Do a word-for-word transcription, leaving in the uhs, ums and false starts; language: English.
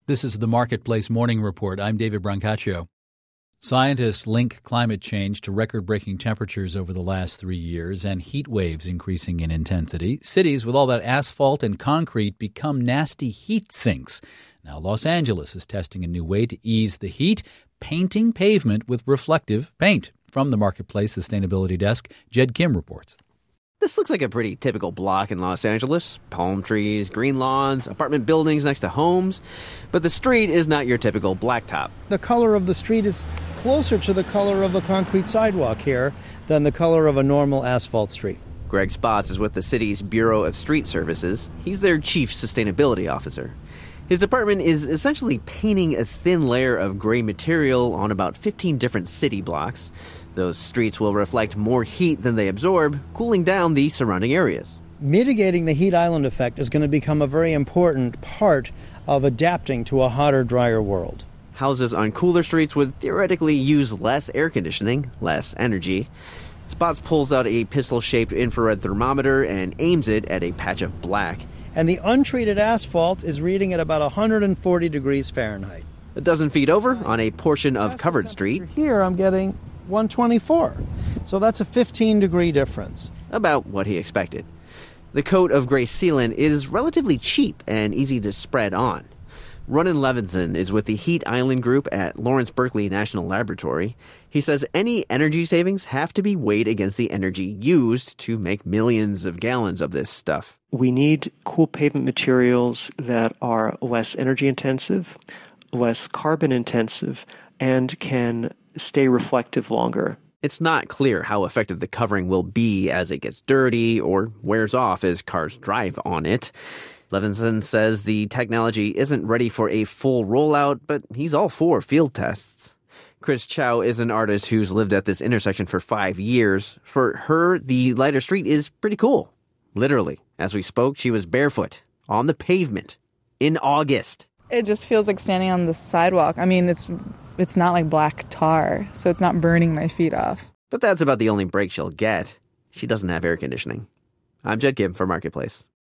This is the Marketplace Morning Report. I'm David Brancaccio. Scientists link climate change to record-breaking temperatures over the last three years and heat waves increasing in intensity. Cities with all that asphalt and concrete become nasty heat sinks. Now, Los Angeles is testing a new way to ease the heat, painting pavement with reflective paint. From the Marketplace Sustainability Desk, Jed Kim reports. This looks like a pretty typical block in Los Angeles. Palm trees, green lawns, apartment buildings next to homes. But the street is not your typical blacktop. The color of the street is closer to the color of a concrete sidewalk here than the color of a normal asphalt street. Greg Spotts is with the city's Bureau of Street Services. He's their chief sustainability officer. His department is essentially painting a thin layer of gray material on about fifteen different city blocks. Those streets will reflect more heat than they absorb, cooling down the surrounding areas. Mitigating the heat island effect is going to become a very important part of adapting to a hotter, drier world. Houses on cooler streets would theoretically use less air conditioning, less energy. Spotts pulls out a pistol-shaped infrared thermometer and aims it at a patch of black. And the untreated asphalt is reading at about one hundred forty degrees Fahrenheit. A dozen feet over, on a portion of covered street. Here I'm getting one twenty-four. So that's a fifteen degree difference. About what he expected. The coat of gray sealant is relatively cheap and easy to spread on. Ronan Levinson is with the Heat Island Group at Lawrence Berkeley National Laboratory. He says any energy savings have to be weighed against the energy used to make millions of gallons of this stuff. We need cool pavement materials that are less energy intensive, less carbon intensive, and can stay reflective longer. It's not clear how effective the covering will be as it gets dirty or wears off as cars drive on it. Levinson says the technology isn't ready for a full rollout, but he's all for field tests. Chris Chow is an artist who's lived at this intersection for five years. For her, the lighter street is pretty cool. Literally, as we spoke, she was barefoot on the pavement in August. It just feels like standing on the sidewalk. I mean, it's it's not like black tar, so it's not burning my feet off. But that's about the only break she'll get. She doesn't have air conditioning. I'm Jed Kim for Marketplace.